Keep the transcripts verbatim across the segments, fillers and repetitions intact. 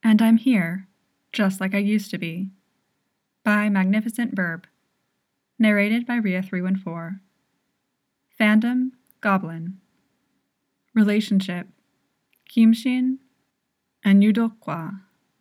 And I'm here, just like I used to be. By Magnificent Verb. Narrated by Ria three one four. Fandom, Goblin. Relationship, Kimshin and Yudokwa.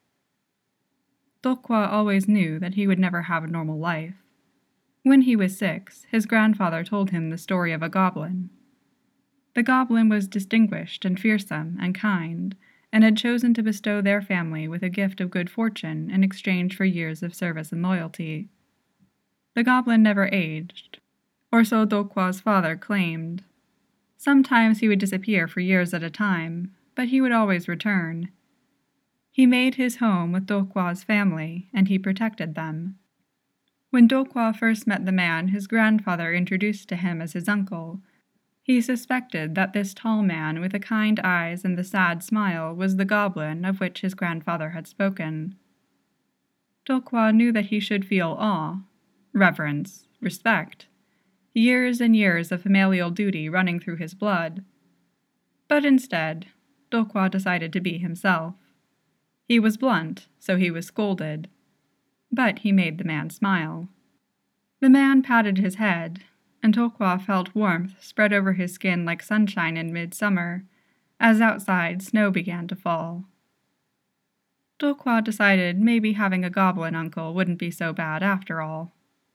Dokwa always knew that he would never have a normal life. When he was six, his grandfather told him the story of a goblin. The goblin was distinguished and fearsome and kind, and had chosen to bestow their family with a gift of good fortune in exchange for years of service and loyalty. The goblin never aged, or so Dokwa's father claimed. Sometimes he would disappear for years at a time, but he would always return. He made his home with Dokwa's family, and he protected them. When Dokwa first met the man his grandfather introduced to him as his uncle, he suspected that this tall man with the kind eyes and the sad smile was the goblin of which his grandfather had spoken. Dokwa knew that he should feel awe, reverence, respect, years and years of familial duty running through his blood. But instead, Dokwa decided to be himself. He was blunt, so he was scolded, but he made the man smile. The man patted his head, and Dokwa felt warmth spread over his skin like sunshine in midsummer, as outside snow began to fall. Dokwa decided maybe having a goblin uncle wouldn't be so bad after all.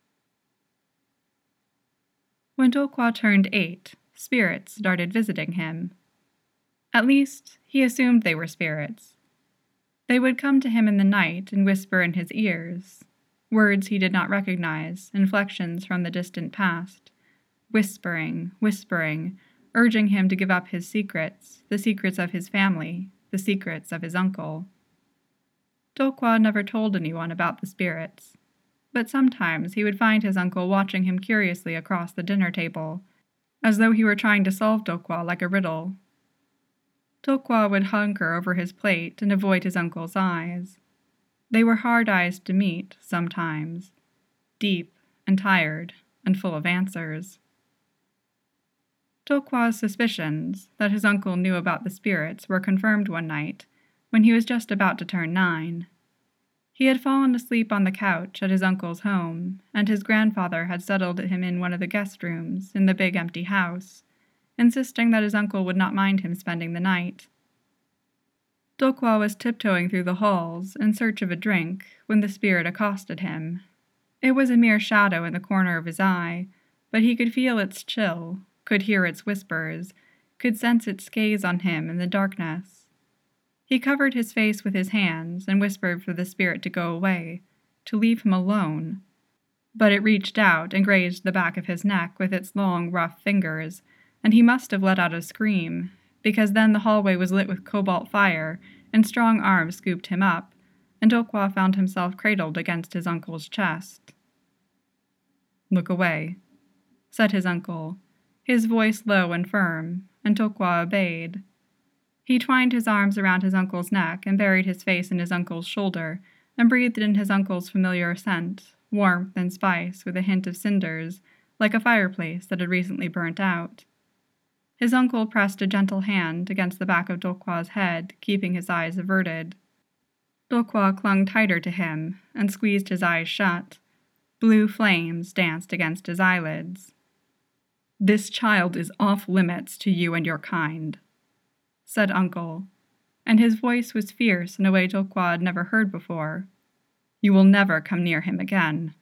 When Dokwa turned eight, spirits started visiting him. At least, he assumed they were spirits. They would come to him in the night and whisper in his ears, words he did not recognize, inflections from the distant past, whispering, whispering, urging him to give up his secrets, the secrets of his family, the secrets of his uncle. Dokwa never told anyone about the spirits, but sometimes he would find his uncle watching him curiously across the dinner table, as though he were trying to solve Dokwa like a riddle. Dokwa would hunker over his plate and avoid his uncle's eyes. They were hard eyes to meet, sometimes, deep and tired and full of answers. Dokwa's suspicions that his uncle knew about the spirits were confirmed one night, when he was just about to turn nine. He had fallen asleep on the couch at his uncle's home, and his grandfather had settled him in one of the guest rooms in the big empty house, insisting that his uncle would not mind him spending the night. Dokwa was tiptoeing through the halls in search of a drink when the spirit accosted him. It was a mere shadow in the corner of his eye, but he could feel its chill, could hear its whispers, could sense its gaze on him in the darkness. He covered his face with his hands and whispered for the spirit to go away, to leave him alone. But it reached out and grazed the back of his neck with its long, rough fingers, and he must have let out a scream, because then the hallway was lit with cobalt fire, and strong arms scooped him up, and Dokwa found himself cradled against his uncle's chest. "Look away," said his uncle, his voice low and firm, and Dokwa obeyed. He twined his arms around his uncle's neck and buried his face in his uncle's shoulder, and breathed in his uncle's familiar scent, warmth and spice with a hint of cinders, like a fireplace that had recently burnt out. His uncle pressed a gentle hand against the back of Dokwa's head, keeping his eyes averted. Dokwa clung tighter to him and squeezed his eyes shut. Blue flames danced against his eyelids. "This child is off limits to you and your kind," said Uncle, and his voice was fierce in a way Dokwa had never heard before. "You will never come near him again."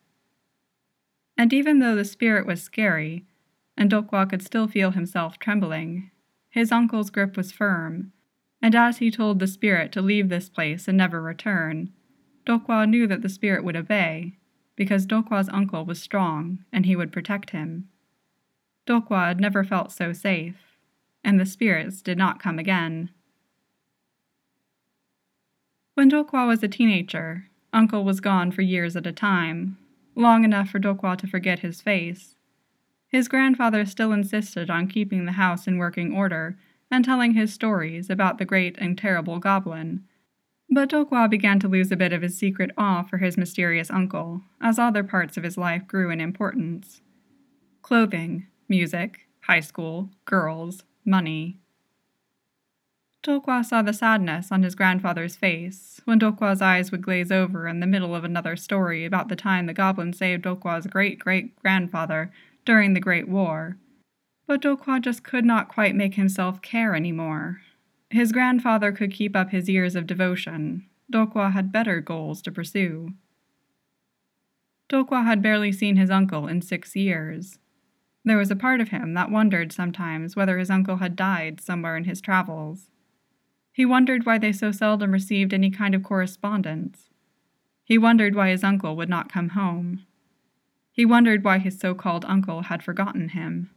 And even though the spirit was scary, and Dokwa could still feel himself trembling, his uncle's grip was firm, and as he told the spirit to leave this place and never return, Dokwa knew that the spirit would obey, because Dokwa's uncle was strong and he would protect him. Dokwa had never felt so safe, and the spirits did not come again. When Dokwa was a teenager, Uncle was gone for years at a time, long enough for Dokwa to forget his face. His grandfather still insisted on keeping the house in working order and telling his stories about the great and terrible goblin, but Dokwa began to lose a bit of his secret awe for his mysterious uncle, as other parts of his life grew in importance. Clothing, music, high school, girls, money. Dokwa saw the sadness on his grandfather's face when Dokwa's eyes would glaze over in the middle of another story about the time the goblin saved Dokwa's great-great-grandfather during the Great War. But Dokwa just could not quite make himself care anymore. His grandfather could keep up his years of devotion. Dokwa had better goals to pursue. Dokwa had barely seen his uncle in six years. There was a part of him that wondered sometimes whether his uncle had died somewhere in his travels. He wondered why they so seldom received any kind of correspondence. He wondered why his uncle would not come home. He wondered why his so-called uncle had forgotten him.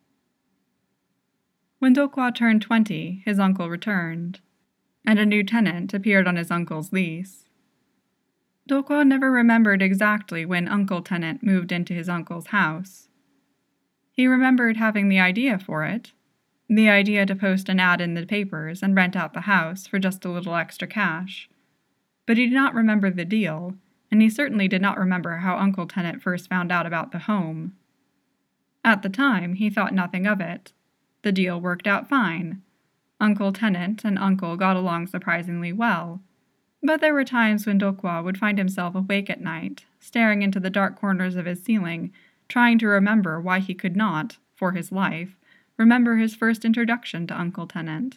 When Dokwa turned twenty, his uncle returned, and a new tenant appeared on his uncle's lease. Dokwa never remembered exactly when Uncle Tenant moved into his uncle's house. He remembered having the idea for it, the idea to post an ad in the papers and rent out the house for just a little extra cash. But he did not remember the deal, and he certainly did not remember how Uncle Tenant first found out about the home. At the time, he thought nothing of it. The deal worked out fine. Uncle Tenant and Uncle got along surprisingly well. But there were times when Dokwa would find himself awake at night, staring into the dark corners of his ceiling, trying to remember why he could not, for his life, remember his first introduction to Uncle Tenant.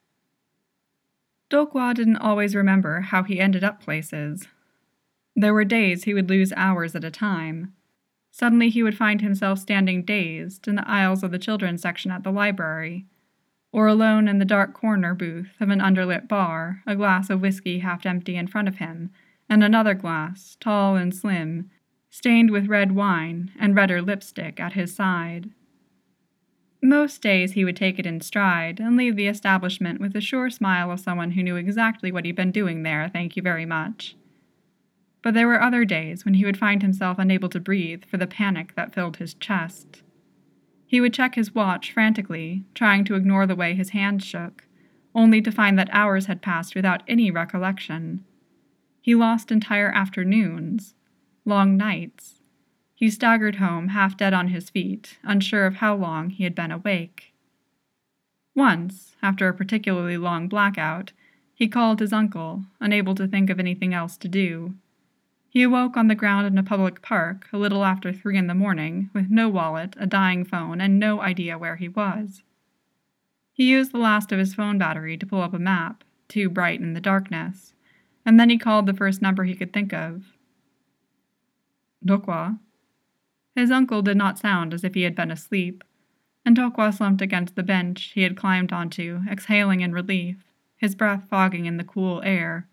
Dokwa didn't always remember how he ended up places. There were days he would lose hours at a time. Suddenly he would find himself standing dazed in the aisles of the children's section at the library, or alone in the dark corner booth of an underlit bar, a glass of whiskey half empty in front of him, and another glass, tall and slim, stained with red wine and redder lipstick at his side. Most days he would take it in stride and leave the establishment with the sure smile of someone who knew exactly what he'd been doing there, thank you very much. But there were other days when he would find himself unable to breathe for the panic that filled his chest. He would check his watch frantically, trying to ignore the way his hands shook, only to find that hours had passed without any recollection. He lost entire afternoons, long nights. He staggered home, half dead on his feet, unsure of how long he had been awake. Once, after a particularly long blackout, he called his uncle, unable to think of anything else to do. He awoke on the ground in a public park a little after three in the morning, with no wallet, a dying phone, and no idea where he was. He used the last of his phone battery to pull up a map, too bright in the darkness, and then he called the first number he could think of. Dokwa. His uncle did not sound as if he had been asleep, and Dokwa slumped against the bench he had climbed onto, exhaling in relief, his breath fogging in the cool air.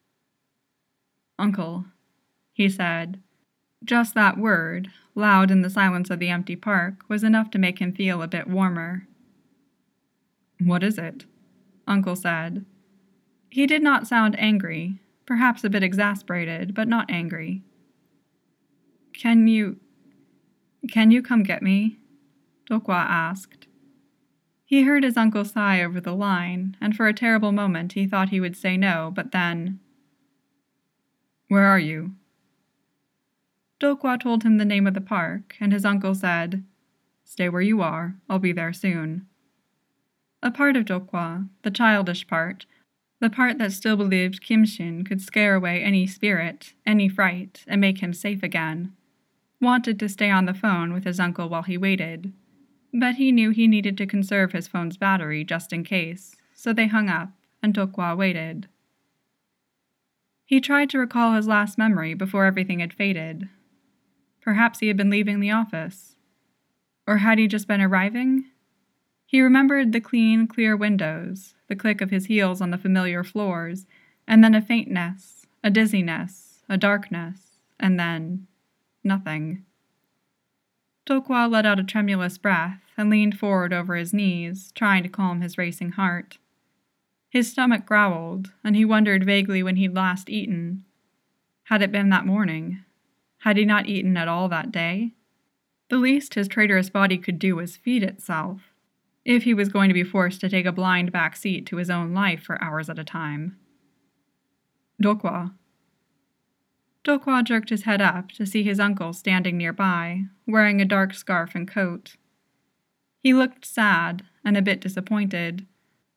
Uncle, he said. Just that word, loud in the silence of the empty park, was enough to make him feel a bit warmer. What is it? Uncle said. He did not sound angry, perhaps a bit exasperated, but not angry. Can you... Can you come get me? Dokwa asked. He heard his uncle sigh over the line, and for a terrible moment he thought he would say no, but then... Where are you? Dokwa told him the name of the park, and his uncle said, Stay where you are, I'll be there soon. A part of Dokwa, the childish part, the part that still believed Kimshin could scare away any spirit, any fright, and make him safe again, wanted to stay on the phone with his uncle while he waited, but he knew he needed to conserve his phone's battery just in case, so they hung up, and Dokwa waited. He tried to recall his last memory before everything had faded. Perhaps he had been leaving the office. Or had he just been arriving? He remembered the clean, clear windows, the click of his heels on the familiar floors, and then a faintness, a dizziness, a darkness, and then... nothing. Dokwa let out a tremulous breath and leaned forward over his knees, trying to calm his racing heart. His stomach growled, and he wondered vaguely when he'd last eaten. Had it been that morning? Had he not eaten at all that day? The least his traitorous body could do was feed itself, if he was going to be forced to take a blind back seat to his own life for hours at a time. Dokwa. Dokwa jerked his head up to see his uncle standing nearby, wearing a dark scarf and coat. He looked sad and a bit disappointed.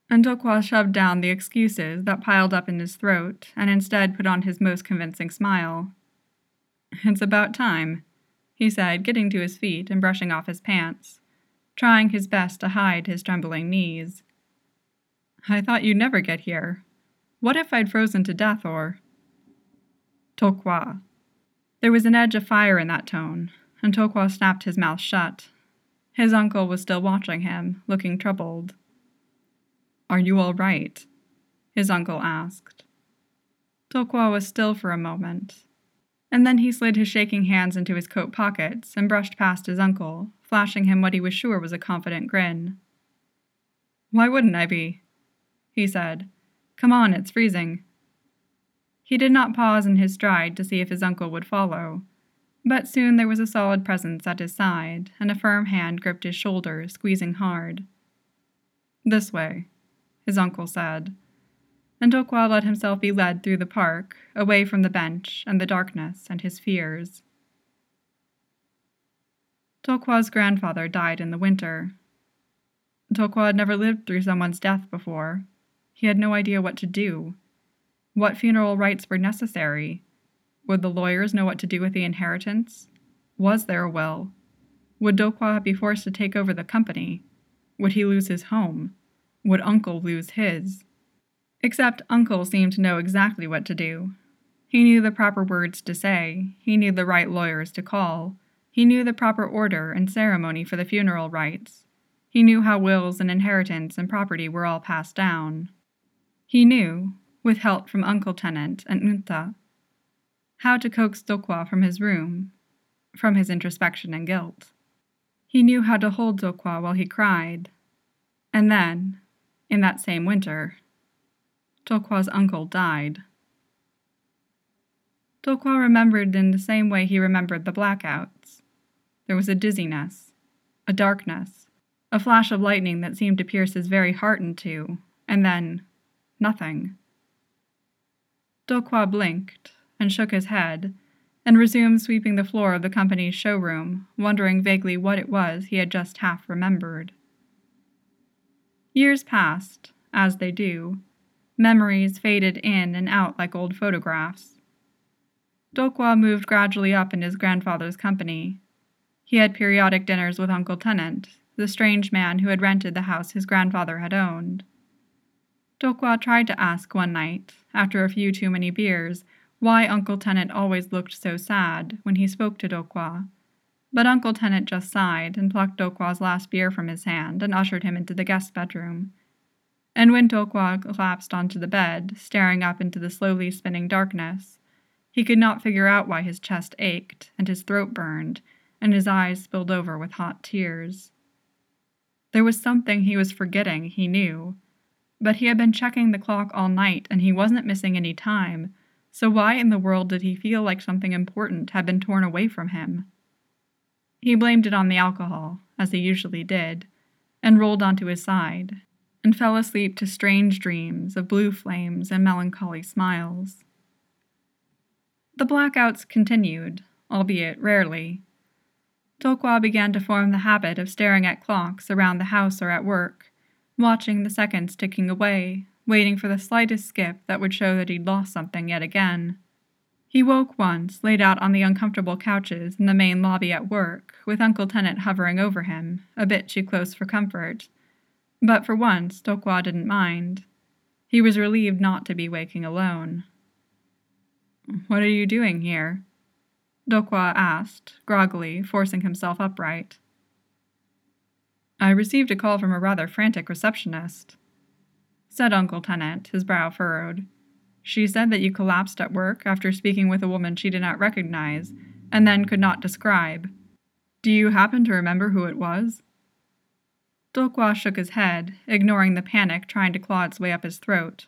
And Dokwa shoved down the excuses that piled up in his throat and instead put on his most convincing smile. "It's about time," he said, getting to his feet and brushing off his pants, trying his best to hide his trembling knees. "I thought you'd never get here. What if I'd frozen to death or—" "Dokwa." There was an edge of fire in that tone, and Dokwa snapped his mouth shut. His uncle was still watching him, looking troubled. "Are you all right?" his uncle asked. Dokwa was still for a moment, and then he slid his shaking hands into his coat pockets and brushed past his uncle, flashing him what he was sure was a confident grin. "Why wouldn't I be?" he said. "Come on, it's freezing." He did not pause in his stride to see if his uncle would follow, but soon there was a solid presence at his side, and a firm hand gripped his shoulder, squeezing hard. "This way," his uncle said, and Dokwa let himself be led through the park, away from the bench and the darkness and his fears. Dokwa's grandfather died in the winter. Dokwa had never lived through someone's death before. He had no idea what to do. What funeral rites were necessary? Would the lawyers know what to do with the inheritance? Was there a will? Would Dokwa be forced to take over the company? Would he lose his home? Would Uncle lose his? Except Uncle seemed to know exactly what to do. He knew the proper words to say, he knew the right lawyers to call, he knew the proper order and ceremony for the funeral rites. He knew how wills and inheritance and property were all passed down. He knew, with help from Uncle Tenant and Unta, how to coax Dokwa from his room, from his introspection and guilt. He knew how to hold Dokwa while he cried. And then, in that same winter, Dokwa's uncle died. Dokwa remembered in the same way he remembered the blackouts. There was a dizziness, a darkness, a flash of lightning that seemed to pierce his very heart in two, and then nothing. Dokwa blinked and shook his head, and resumed sweeping the floor of the company's showroom, wondering vaguely what it was he had just half remembered. Years passed, as they do. Memories faded in and out like old photographs. Dokwa moved gradually up in his grandfather's company. He had periodic dinners with Uncle Tenant, the strange man who had rented the house his grandfather had owned. Dokwa tried to ask one night, after a few too many beers, why Uncle Tenant always looked so sad when he spoke to Dokwa, but Uncle Tenant just sighed and plucked Dokwa's last beer from his hand and ushered him into the guest bedroom. And when Dokwa collapsed onto the bed, staring up into the slowly spinning darkness, he could not figure out why his chest ached and his throat burned and his eyes spilled over with hot tears. There was something he was forgetting, he knew, but he had been checking the clock all night and he wasn't missing any time, so why in the world did he feel like something important had been torn away from him? He blamed it on the alcohol, as he usually did, and rolled onto his side, and fell asleep to strange dreams of blue flames and melancholy smiles. The blackouts continued, albeit rarely. Dokwa began to form the habit of staring at clocks around the house or at work, watching the seconds ticking away, waiting for the slightest skip that would show that he'd lost something yet again. He woke once, laid out on the uncomfortable couches in the main lobby at work, with Uncle Tenant hovering over him, a bit too close for comfort. But for once, Dokwa didn't mind. He was relieved not to be waking alone. "What are you doing here?" Dokwa asked, groggily, forcing himself upright. "I received a call from a rather frantic receptionist," said Uncle Tenant, his brow furrowed. "She said that you collapsed at work after speaking with a woman she did not recognize, and then could not describe. Do you happen to remember who it was?" Dokwa shook his head, ignoring the panic trying to claw its way up his throat.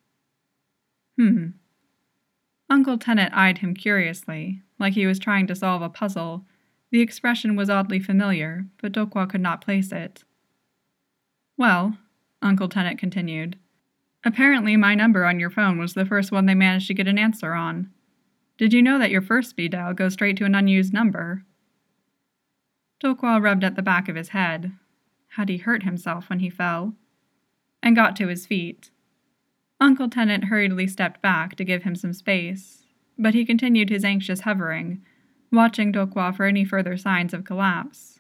Hmm. Uncle Tenant eyed him curiously, like he was trying to solve a puzzle. The expression was oddly familiar, but Dokwa could not place it. "Well," Uncle Tenant continued, "apparently my number on your phone was the first one they managed to get an answer on. Did you know that your first speed dial goes straight to an unused number?" Dokwa rubbed at the back of his head. Had he hurt himself when he fell? and got to his feet. Uncle Tenant hurriedly stepped back to give him some space, but he continued his anxious hovering, watching Dokwa for any further signs of collapse.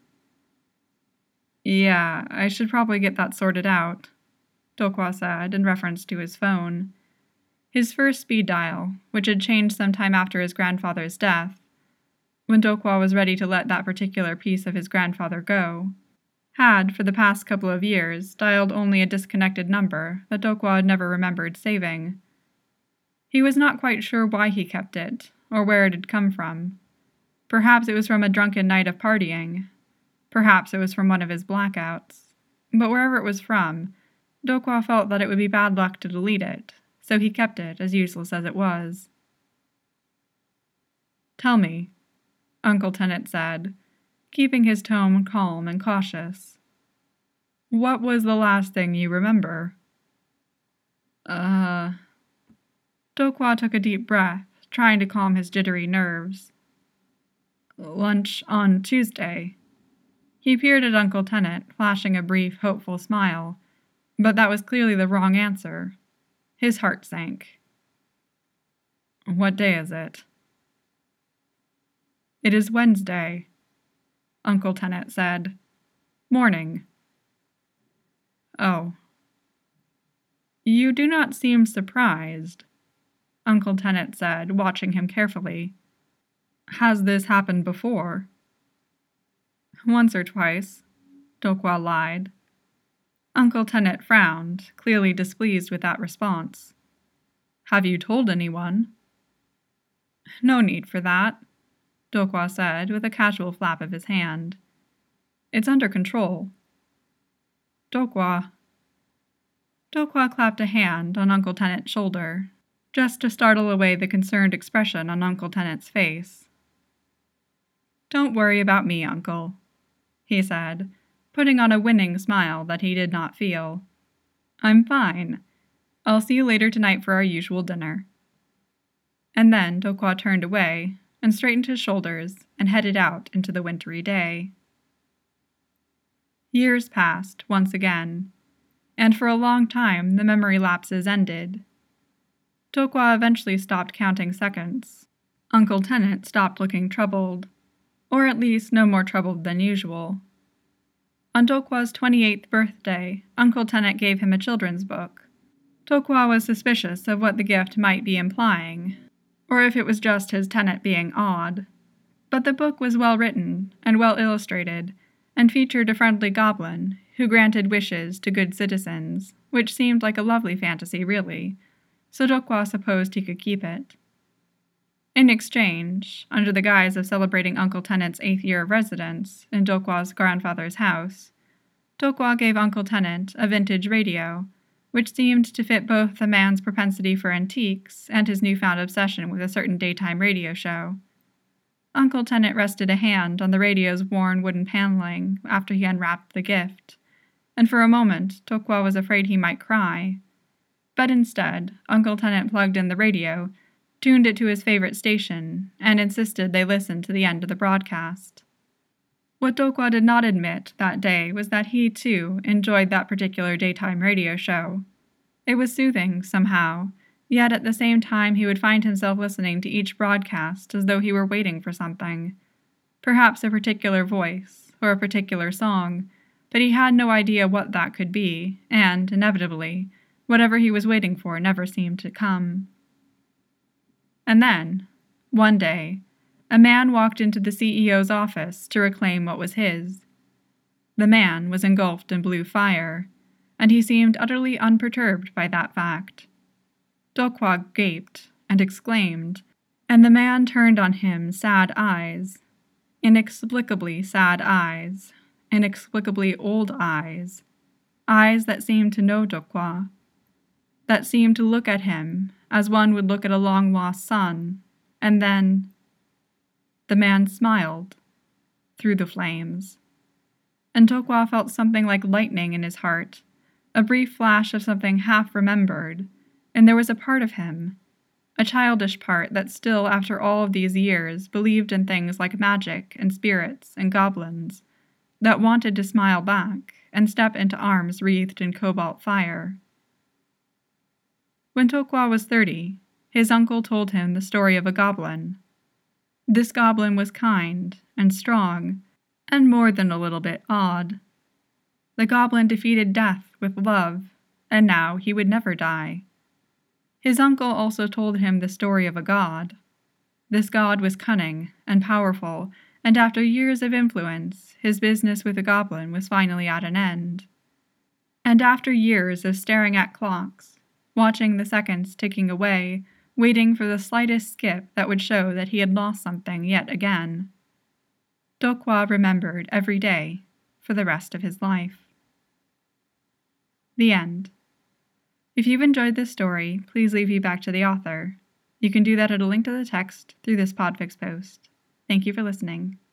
"Yeah, I should probably get that sorted out," Dokwa said in reference to his phone. His first speed dial, which had changed some time after his grandfather's death, when Dokwa was ready to let that particular piece of his grandfather go, had, for the past couple of years, dialed only a disconnected number that Dokwa had never remembered saving. He was not quite sure why he kept it, or where it had come from. Perhaps it was from a drunken night of partying. Perhaps it was from one of his blackouts. But wherever it was from, Dokwa felt that it would be bad luck to delete it, so he kept it as useless as it was. "Tell me," Uncle Tenant said, keeping his tone calm and cautious. "What was the last thing you remember?" Uh... Dokwa took a deep breath, trying to calm his jittery nerves. "Lunch on Tuesday." He peered at Uncle Tenant, flashing a brief, hopeful smile, but that was clearly the wrong answer. His heart sank. "What day is it?" "It is Wednesday," Uncle Tenant said. "Morning." "Oh." "You do not seem surprised," Uncle Tenant said, watching him carefully. "Has this happened before?" "Once or twice," Dokwa lied. Uncle Tenant frowned, clearly displeased with that response. "Have you told anyone?" "No need for that," Dokwa said with a casual flap of his hand. "It's under control." "Dokwa." Dokwa clapped a hand on Uncle Tenant's shoulder, just to startle away the concerned expression on Uncle Tenant's face. "Don't worry about me, Uncle," he said, putting on a winning smile that he did not feel. "I'm fine. I'll see you later tonight for our usual dinner." And then Dokwa turned away and straightened his shoulders and headed out into the wintry day. Years passed once again, and for a long time the memory lapses ended. Dokwa eventually stopped counting seconds. Uncle Tenant stopped looking troubled, or at least no more troubled than usual. On Dokwa's twenty-eighth birthday, Uncle Tenant gave him a children's book. Dokwa was suspicious of what the gift might be implying, or if it was just his tenant being odd. But the book was well written and well illustrated, and featured a friendly goblin who granted wishes to good citizens, which seemed like a lovely fantasy, really, so Dokwa supposed he could keep it. In exchange, under the guise of celebrating Uncle Tenant's eighth year of residence in Dokwa's grandfather's house, Dokwa gave Uncle Tenant a vintage radio, which seemed to fit both the man's propensity for antiques and his newfound obsession with a certain daytime radio show. Uncle Tenant rested a hand on the radio's worn wooden paneling after he unwrapped the gift, and for a moment Dokwa was afraid he might cry. But instead, Uncle Tenant plugged in the radio, tuned it to his favorite station, and insisted they listen to the end of the broadcast. What Dokwa did not admit that day was that he, too, enjoyed that particular daytime radio show. It was soothing, somehow, yet at the same time he would find himself listening to each broadcast as though he were waiting for something. Perhaps a particular voice, or a particular song, but he had no idea what that could be, and, inevitably, whatever he was waiting for never seemed to come. And then, one day, a man walked into the C E O's office to reclaim what was his. The man was engulfed in blue fire, and he seemed utterly unperturbed by that fact. Dokwa gaped and exclaimed, and the man turned on him sad eyes, inexplicably sad eyes, inexplicably old eyes, eyes that seemed to know Dokwa, that seemed to look at him as one would look at a long-lost son, and then the man smiled through the flames. And Dokwa felt something like lightning in his heart, a brief flash of something half-remembered, and there was a part of him, a childish part that still, after all of these years, believed in things like magic and spirits and goblins, that wanted to smile back and step into arms wreathed in cobalt fire. When Tokwa was thirty, his uncle told him the story of a goblin. This goblin was kind and strong, and more than a little bit odd. The goblin defeated death with love, and now he would never die. His uncle also told him the story of a god. This god was cunning and powerful, and after years of influence, his business with the goblin was finally at an end. And after years of staring at clocks, watching the seconds ticking away, waiting for the slightest skip that would show that he had lost something yet again, Tokwa remembered every day for the rest of his life. The end. If you've enjoyed this story, please leave feedback to the author. You can do that at a link to the text through this Podfix post. Thank you for listening.